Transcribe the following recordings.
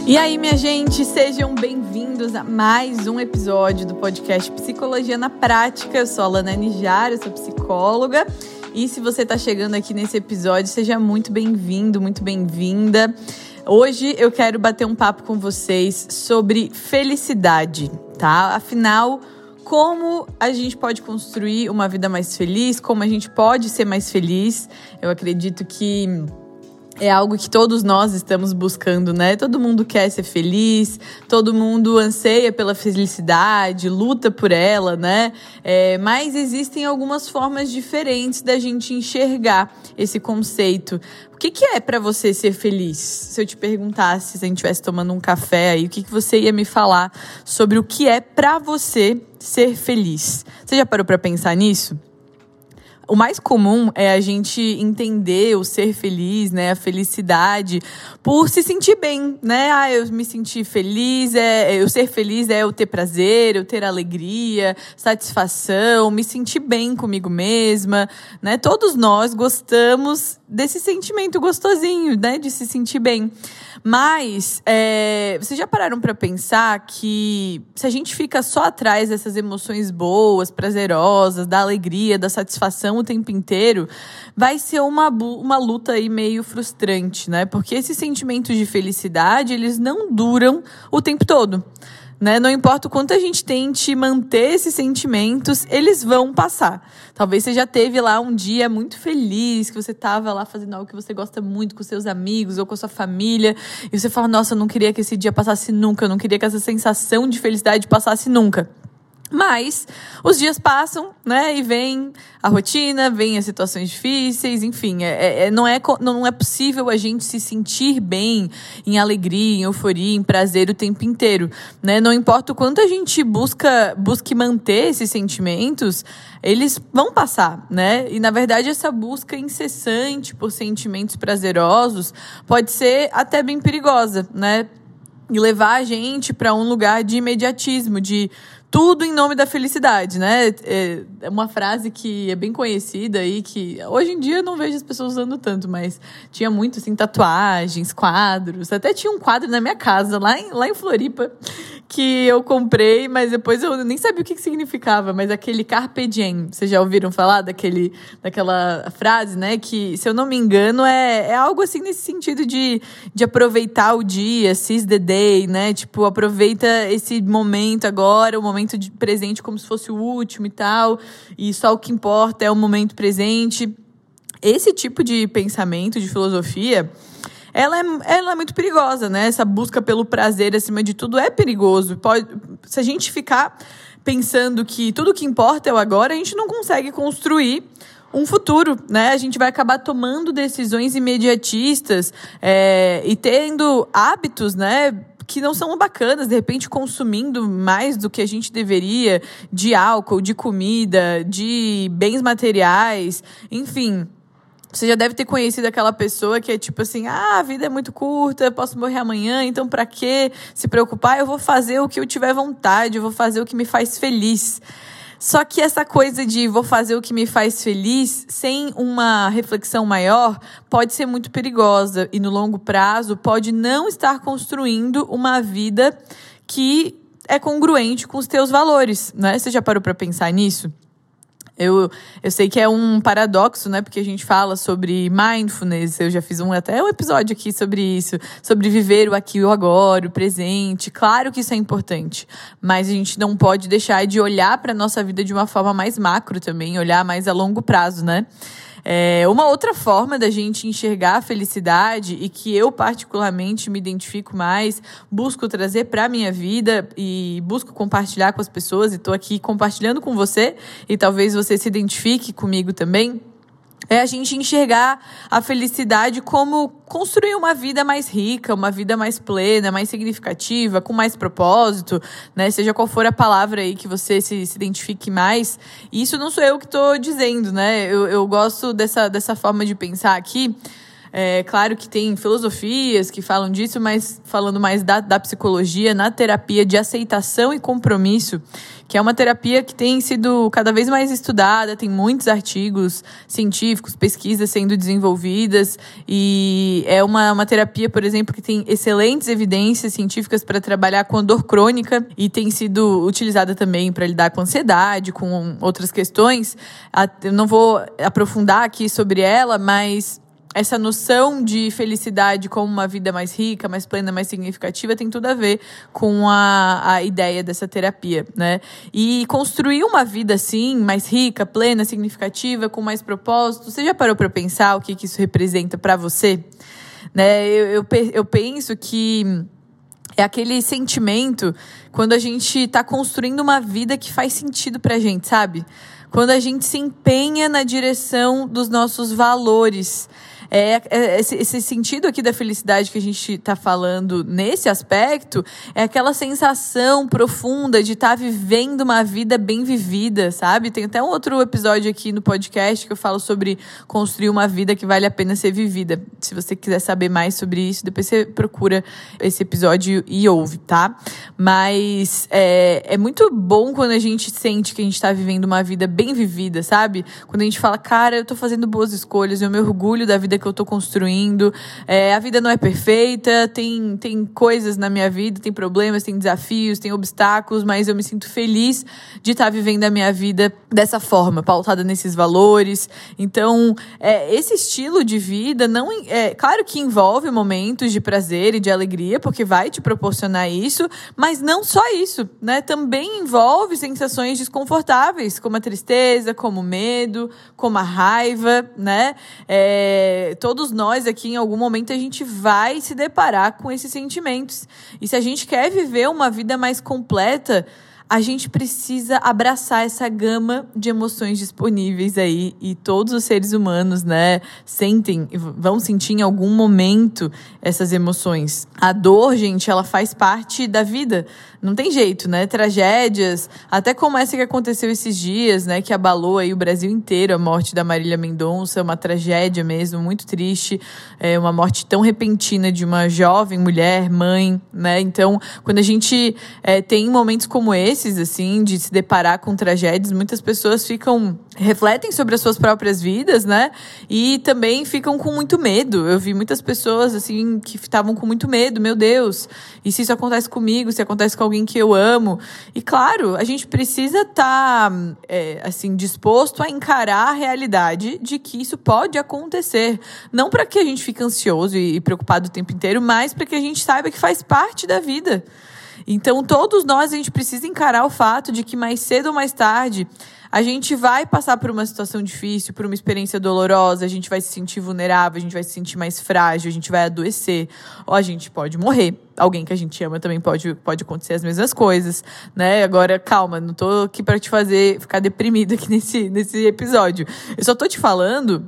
E aí, minha gente, sejam bem-vindos a mais um episódio do podcast Psicologia na Prática. Eu sou a Lana Nijar, eu sou psicóloga. E se você está chegando aqui nesse episódio, seja muito bem-vindo, muito bem-vinda. Hoje eu quero bater um papo com vocês sobre felicidade, tá? Afinal, como a gente pode construir uma vida mais feliz, como a gente pode ser mais feliz. Eu acredito que é algo que todos nós estamos buscando, né? Todo mundo quer ser feliz, todo mundo anseia pela felicidade, luta por ela, né? Mas existem algumas formas diferentes da gente enxergar esse conceito. O que é para você ser feliz? Se eu te perguntasse, se a gente estivesse tomando um café aí, o que você ia me falar sobre o que é para você ser feliz? Você já parou para pensar nisso? O mais comum é a gente entender o ser feliz, né, a felicidade, por se sentir bem, né? Eu me sentir feliz, eu ser feliz é eu ter prazer, eu ter alegria, satisfação, me sentir bem comigo mesma, né? Todos nós gostamos desse sentimento gostosinho, né, de se sentir bem. Mas, vocês já pararam para pensar que se a gente fica só atrás dessas emoções boas, prazerosas, da alegria, da satisfação o tempo inteiro, vai ser uma luta aí meio frustrante, né? Porque esses sentimentos de felicidade, eles não duram o tempo todo, né? Não importa o quanto a gente tente manter esses sentimentos, eles vão passar. Talvez você já teve lá um dia muito feliz, que você estava lá fazendo algo que você gosta muito com seus amigos ou com a sua família, e você fala, nossa, eu não queria que esse dia passasse nunca, eu não queria que essa sensação de felicidade passasse nunca. Mas os dias passam, né, e vem a rotina, vem as situações difíceis, enfim, não é possível a gente se sentir bem, em alegria, em euforia, em prazer o tempo inteiro, né? Não importa o quanto a gente busque manter esses sentimentos, eles vão passar, né? E na verdade essa busca incessante por sentimentos prazerosos pode ser até bem perigosa, né? E levar a gente para um lugar de imediatismo, de tudo em nome da felicidade, né? É uma frase que é bem conhecida aí, que hoje em dia eu não vejo as pessoas usando tanto, mas tinha muito, assim, tatuagens, quadros. Até tinha um quadro na minha casa, lá em Floripa, que eu comprei, mas depois eu nem sabia o que significava, mas aquele carpe diem, vocês já ouviram falar daquela frase, né? Que, se eu não me engano, é algo assim nesse sentido de aproveitar o dia, seize the day, né? Tipo, aproveita esse momento agora, o momento de presente como se fosse o último e tal, e só o que importa é o momento presente. Esse tipo de pensamento, de filosofia, ela é muito perigosa, né? Essa busca pelo prazer acima de tudo é perigoso. Se a gente ficar pensando que tudo que importa é o agora, a gente não consegue construir um futuro, né? A gente vai acabar tomando decisões imediatistas e tendo hábitos, né, que não são bacanas, de repente consumindo mais do que a gente deveria, de álcool, de comida, de bens materiais, enfim. Você já deve ter conhecido aquela pessoa que é tipo assim, a vida é muito curta, posso morrer amanhã, então pra que se preocupar? Eu vou fazer o que eu tiver vontade, eu vou fazer o que me faz feliz. Só que essa coisa de vou fazer o que me faz feliz, sem uma reflexão maior, pode ser muito perigosa e no longo prazo pode não estar construindo uma vida que é congruente com os teus valores, né? Você já parou para pensar nisso? Eu sei que é um paradoxo, né? Porque a gente fala sobre mindfulness, eu já fiz até um episódio aqui sobre isso, sobre viver o aqui e o agora, o presente. Claro que isso é importante, mas a gente não pode deixar de olhar para a nossa vida de uma forma mais macro também, olhar mais a longo prazo, né? Uma outra forma da gente enxergar a felicidade e que eu particularmente me identifico mais, busco trazer para a minha vida e busco compartilhar com as pessoas, e estou aqui compartilhando com você e talvez você se identifique comigo também, é a gente enxergar a felicidade como construir uma vida mais rica, uma vida mais plena, mais significativa, com mais propósito, né? Seja qual for a palavra aí que você se identifique mais. E isso não sou eu que estou dizendo, né? Eu gosto dessa forma de pensar aqui, Claro que tem filosofias que falam disso, mas falando mais da psicologia, na terapia de aceitação e compromisso, que é uma terapia que tem sido cada vez mais estudada, tem muitos artigos científicos, pesquisas sendo desenvolvidas, e é uma terapia, por exemplo, que tem excelentes evidências científicas para trabalhar com a dor crônica e tem sido utilizada também para lidar com ansiedade, com outras questões. Eu não vou aprofundar aqui sobre ela, mas essa noção de felicidade como uma vida mais rica, mais plena, mais significativa tem tudo a ver com a ideia dessa terapia, né? E construir uma vida assim, mais rica, plena, significativa, com mais propósito, você já parou para pensar o que isso representa para você? Né? Eu penso que é aquele sentimento quando a gente está construindo uma vida que faz sentido pra gente, sabe? Quando a gente se empenha na direção dos nossos valores. Esse sentido aqui da felicidade que a gente está falando nesse aspecto é aquela sensação profunda de estar vivendo uma vida bem vivida, sabe? Tem até um outro episódio aqui no podcast que eu falo sobre construir uma vida que vale a pena ser vivida. Se você quiser saber mais sobre isso, depois você procura esse episódio e ouve, tá? Mas é muito bom quando a gente sente que a gente está vivendo uma vida bem vivida, sabe? Quando a gente fala, cara, eu tô fazendo boas escolhas, eu me orgulho da vida que eu tô construindo, a vida não é perfeita, tem coisas na minha vida, tem problemas, tem desafios, tem obstáculos, mas eu me sinto feliz de estar vivendo a minha vida dessa forma, pautada nesses valores. Então, esse estilo de vida, claro que envolve momentos de prazer e de alegria, porque vai te proporcionar isso, mas não só isso, né? Também envolve sensações desconfortáveis, como a tristeza, como o medo, como a raiva, né? Todos nós aqui, em algum momento, a gente vai se deparar com esses sentimentos. E se a gente quer viver uma vida mais completa, a gente precisa abraçar essa gama de emoções disponíveis aí. E todos os seres humanos, né, vão sentir em algum momento essas emoções. A dor, gente, ela faz parte da vida. Não tem jeito, né? Tragédias, até como essa que aconteceu esses dias, né? Que abalou aí o Brasil inteiro, a morte da Marília Mendonça, uma tragédia mesmo, muito triste. Uma morte tão repentina de uma jovem mulher, mãe, né? Então, quando a gente tem momentos como esses, assim, de se deparar com tragédias, muitas pessoas refletem sobre as suas próprias vidas, né? E também ficam com muito medo. Eu vi muitas pessoas, assim, que estavam com muito medo. Meu Deus, e se isso acontece comigo? Se acontece com alguém que eu amo? E claro, a gente precisa estar assim, disposto a encarar a realidade de que isso pode acontecer. Não para que a gente fique ansioso e preocupado o tempo inteiro, mas para que a gente saiba que faz parte da vida. Então, todos nós, a gente precisa encarar o fato de que mais cedo ou mais tarde a gente vai passar por uma situação difícil, por uma experiência dolorosa, a gente vai se sentir vulnerável, a gente vai se sentir mais frágil, a gente vai adoecer, ou a gente pode morrer. Alguém que a gente ama também pode acontecer as mesmas coisas, né? Agora, calma, não tô aqui para te fazer ficar deprimido aqui nesse episódio. Eu só tô te falando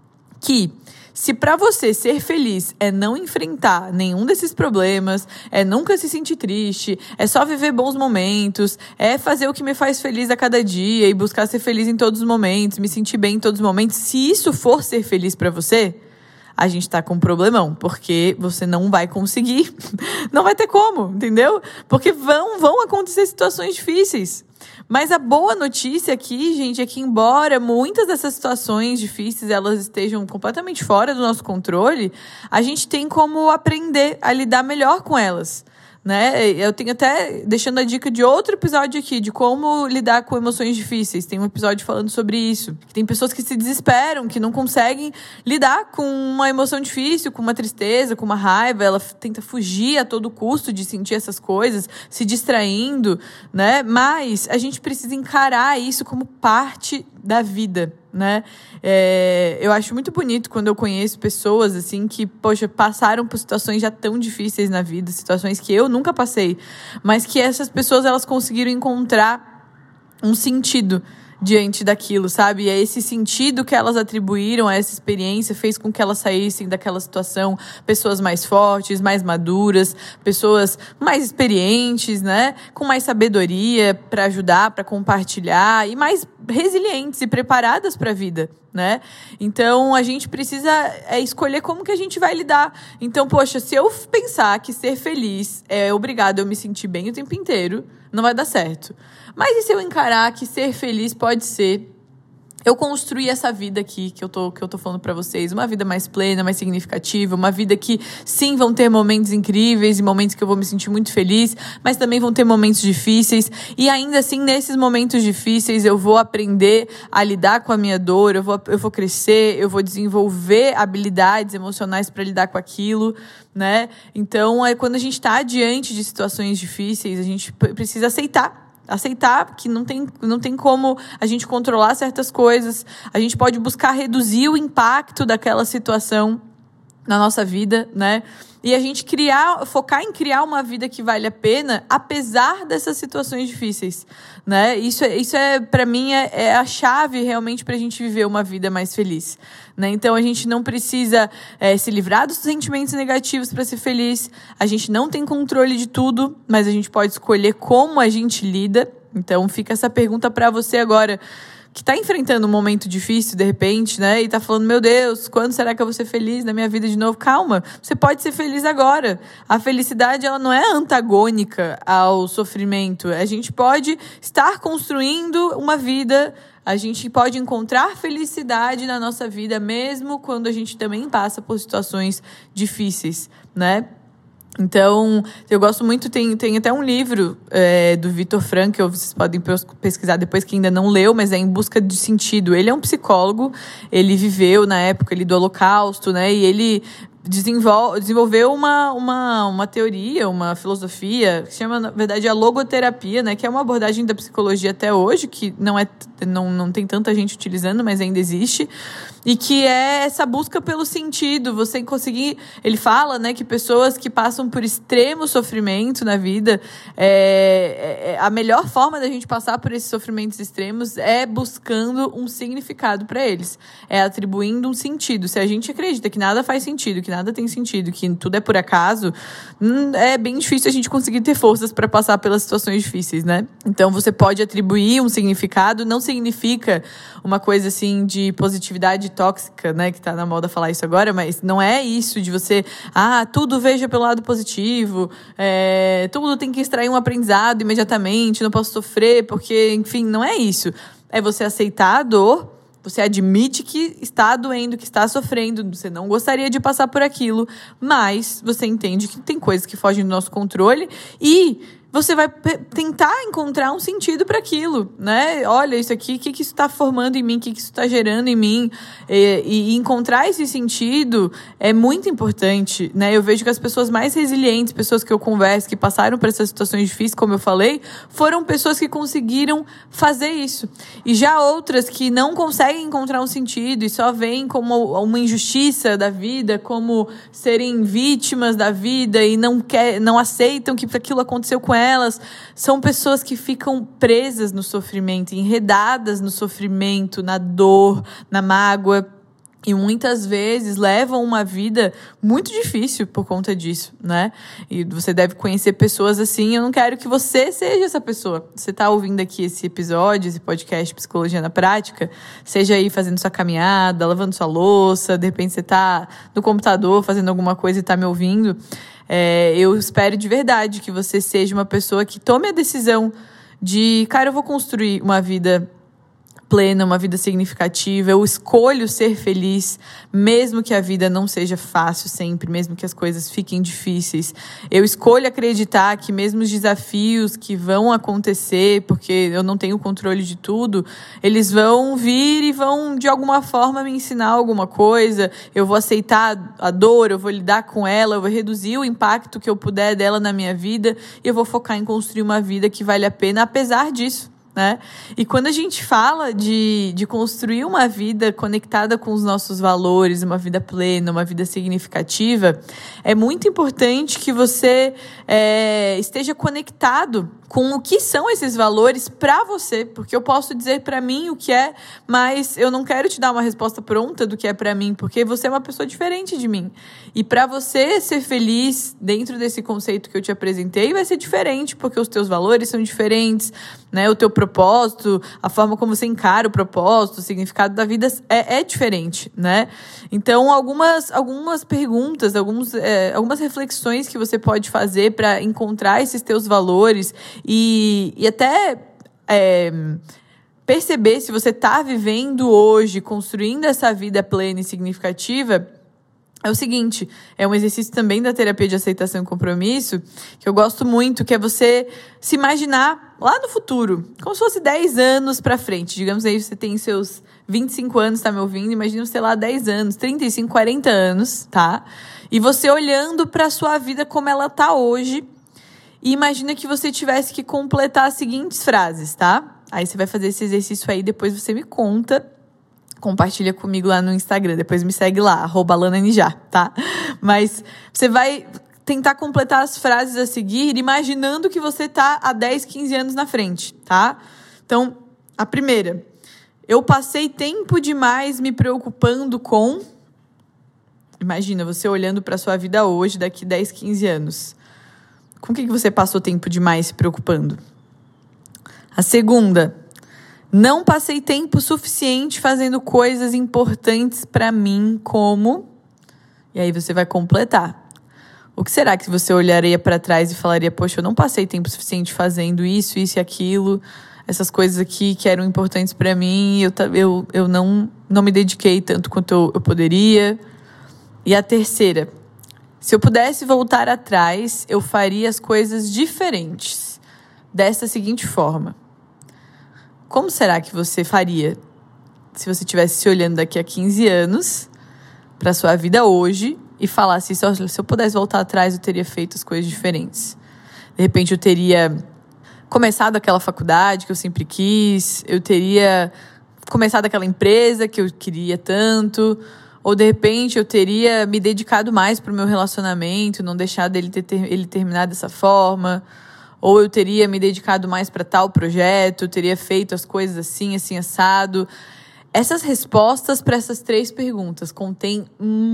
que se para você ser feliz é não enfrentar nenhum desses problemas, é nunca se sentir triste, é só viver bons momentos, é fazer o que me faz feliz a cada dia e buscar ser feliz em todos os momentos, me sentir bem em todos os momentos, se isso for ser feliz para você, a gente tá com um problemão, porque você não vai conseguir, não vai ter como, entendeu? Porque vão acontecer situações difíceis. Mas a boa notícia aqui, gente, é que embora muitas dessas situações difíceis elas estejam completamente fora do nosso controle, a gente tem como aprender a lidar melhor com elas, né? Eu tenho até deixando a dica de outro episódio aqui, de como lidar com emoções difíceis. Tem um episódio falando sobre isso. Tem pessoas que se desesperam, que não conseguem lidar com uma emoção difícil, com uma tristeza, com uma raiva. Ela tenta fugir a todo custo de sentir essas coisas, se distraindo, né? Mas a gente precisa encarar isso como parte da vida, né? Eu acho muito bonito quando eu conheço pessoas assim que, poxa, passaram por situações já tão difíceis na vida, situações que eu nunca passei, mas que essas pessoas elas conseguiram encontrar um sentido diante daquilo, sabe? E é esse sentido que elas atribuíram a essa experiência fez com que elas saíssem daquela situação pessoas mais fortes, mais maduras, pessoas mais experientes, né? Com mais sabedoria para ajudar, para compartilhar e mais resilientes e preparadas para a vida, né? Então, a gente precisa escolher como que a gente vai lidar. Então, poxa, se eu pensar que ser feliz é obrigado a eu me sentir bem o tempo inteiro, não vai dar certo. Mas e se eu encarar que ser feliz pode ser eu construir essa vida aqui que eu tô falando pra vocês, uma vida mais plena, mais significativa, uma vida que, sim, vão ter momentos incríveis e momentos que eu vou me sentir muito feliz, mas também vão ter momentos difíceis, e ainda assim, nesses momentos difíceis, eu vou aprender a lidar com a minha dor, eu vou crescer, eu vou desenvolver habilidades emocionais para lidar com aquilo, né? Então, quando a gente tá diante de situações difíceis, a gente precisa aceitar que não tem como a gente controlar certas coisas. A gente pode buscar reduzir o impacto daquela situação na nossa vida, né? E a gente focar em criar uma vida que vale a pena, apesar dessas situações difíceis, né? Isso para mim, é a chave realmente pra gente viver uma vida mais feliz, né? Então, a gente não precisa se livrar dos sentimentos negativos para ser feliz. A gente não tem controle de tudo, mas a gente pode escolher como a gente lida. Então, fica essa pergunta para você agora, que está enfrentando um momento difícil, de repente, né? E está falando, meu Deus, quando será que eu vou ser feliz na minha vida de novo? Calma, você pode ser feliz agora. A felicidade, ela não é antagônica ao sofrimento. A gente pode estar construindo uma vida, a gente pode encontrar felicidade na nossa vida, mesmo quando a gente também passa por situações difíceis, né? Então, eu gosto muito, tem até um livro do Viktor Frankl, vocês podem pesquisar depois, que ainda não leu, mas é Em Busca de Sentido. Ele é um psicólogo, ele viveu na época ali do Holocausto, né? E ele desenvolveu uma teoria, uma filosofia, que se chama, na verdade, a logoterapia, né? Que é uma abordagem da psicologia até hoje, que não tem tanta gente utilizando, mas ainda existe. E que é essa busca pelo sentido, você conseguir... Ele fala, né, que pessoas que passam por extremo sofrimento na vida, a melhor forma da gente passar por esses sofrimentos extremos é buscando um significado para eles. É atribuindo um sentido. Se a gente acredita que nada faz sentido, que nada tem sentido, que tudo é por acaso, é bem difícil a gente conseguir ter forças para passar pelas situações difíceis, né? Então, você pode atribuir um significado, não significa uma coisa assim de positividade tóxica, né, que tá na moda falar isso agora, mas não é isso de você, tudo veja pelo lado positivo, tudo tem que extrair um aprendizado imediatamente, não posso sofrer, porque, enfim, não é isso. É você aceitar a dor, você admite que está doendo, que está sofrendo, você não gostaria de passar por aquilo, mas você entende que tem coisas que fogem do nosso controle e você vai tentar encontrar um sentido para aquilo, né? Olha, isso aqui, o que isso está formando em mim, o que isso está gerando em mim? E encontrar esse sentido é muito importante, né? Eu vejo que as pessoas mais resilientes, pessoas que eu converso, que passaram por essas situações difíceis, como eu falei, foram pessoas que conseguiram fazer isso. E já outras que não conseguem encontrar um sentido e só veem como uma injustiça da vida, como serem vítimas da vida e não aceitam que aquilo aconteceu com elas, são pessoas que ficam presas no sofrimento, enredadas no sofrimento, na dor, na mágoa, e muitas vezes levam uma vida muito difícil por conta disso, né? E você deve conhecer pessoas assim. Eu não quero que você seja essa pessoa. Você está ouvindo aqui esse episódio, esse podcast Psicologia na Prática, seja aí fazendo sua caminhada, lavando sua louça, de repente você está no computador fazendo alguma coisa e está me ouvindo. Eu espero de verdade que você seja uma pessoa que tome a decisão de, cara, eu vou construir uma vida plena, uma vida significativa, eu escolho ser feliz, mesmo que a vida não seja fácil sempre, mesmo que as coisas fiquem difíceis. Eu escolho acreditar que mesmo os desafios que vão acontecer, porque eu não tenho controle de tudo, eles vão vir e vão, de alguma forma, me ensinar alguma coisa. Eu vou aceitar a dor, eu vou lidar com ela, eu vou reduzir o impacto que eu puder dela na minha vida e eu vou focar em construir uma vida que vale a pena, apesar disso, né? E quando a gente fala de construir uma vida conectada com os nossos valores, uma vida plena, uma vida significativa, é muito importante que você esteja conectado com o que são esses valores para você, porque eu posso dizer para mim o que é, mas eu não quero te dar uma resposta pronta do que é para mim, porque você é uma pessoa diferente de mim. E para você ser feliz dentro desse conceito que eu te apresentei, vai ser diferente, porque os teus valores são diferentes, né? O teu propósito, a forma como você encara o propósito, o significado da vida é diferente, né? Então, algumas perguntas, algumas reflexões que você pode fazer para encontrar esses teus valores e até perceber se você está vivendo hoje, construindo essa vida plena e significativa, é o seguinte, é um exercício também da terapia de aceitação e compromisso, que eu gosto muito, que é você se imaginar lá no futuro, como se fosse 10 anos para frente. Digamos aí, você tem seus 25 anos, tá me ouvindo? Imagina você lá 10 anos, 35, 40 anos, tá? E você olhando para a sua vida como ela tá hoje, e imagina que você tivesse que completar as seguintes frases, tá? Aí você vai fazer esse exercício aí, depois você me conta, compartilha comigo lá no Instagram, depois me segue lá, @lananijar, tá? Mas você vai tentar completar as frases a seguir, imaginando que você tá há 10, 15 anos na frente, tá? Então, a primeira, eu passei tempo demais me preocupando com... Imagina, você olhando para sua vida hoje, daqui 10, 15 anos. Com o que você passou tempo demais se preocupando? A segunda, não passei tempo suficiente fazendo coisas importantes para mim, como... E aí você vai completar. O que será que você olharia para trás e falaria, poxa, eu não passei tempo suficiente fazendo isso e aquilo, essas coisas aqui que eram importantes para mim, eu não me dediquei tanto quanto eu poderia. E a terceira, se eu pudesse voltar atrás, eu faria as coisas diferentes. Dessa seguinte forma. Como será que você faria se você estivesse se olhando daqui a 15 anos para a sua vida hoje e falasse isso, se eu pudesse voltar atrás, eu teria feito as coisas diferentes. De repente, eu teria começado aquela faculdade que eu sempre quis, eu teria começado aquela empresa que eu queria tanto... Ou, de repente, eu teria me dedicado mais para o meu relacionamento, não deixado ele terminar dessa forma. Ou eu teria me dedicado mais para tal projeto, eu teria feito as coisas assim, assim, assado. Essas respostas para essas 3 perguntas contêm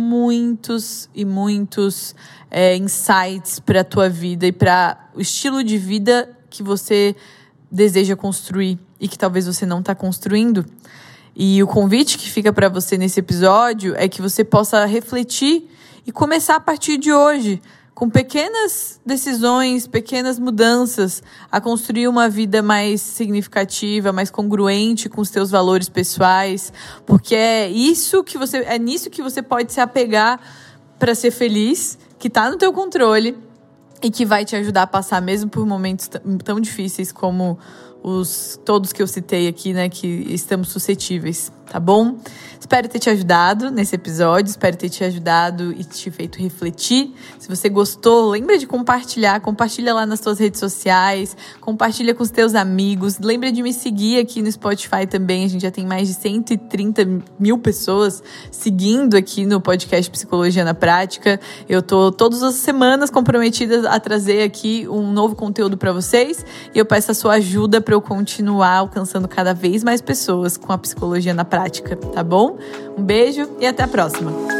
muitos e muitos insights para a tua vida e para o estilo de vida que você deseja construir e que talvez você não está construindo. E o convite que fica para você nesse episódio é que você possa refletir e começar a partir de hoje, com pequenas decisões, pequenas mudanças, a construir uma vida mais significativa, mais congruente com os teus valores pessoais, porque é nisso que você pode se apegar para ser feliz, que está no teu controle e que vai te ajudar a passar mesmo por momentos tão difíceis como todos que eu citei aqui, né, que estamos suscetíveis, tá bom? Espero ter te ajudado nesse episódio, espero ter te ajudado e te feito refletir. Se você gostou, lembra de compartilha lá nas tuas redes sociais, compartilha com os teus amigos, lembra de me seguir aqui no Spotify também, a gente já tem mais de 130 mil pessoas seguindo aqui no podcast Psicologia na Prática. Eu tô todas as semanas comprometida a trazer aqui um novo conteúdo para vocês e eu peço a sua ajuda para eu continuar alcançando cada vez mais pessoas com a psicologia na prática, tá bom? Um beijo e até a próxima!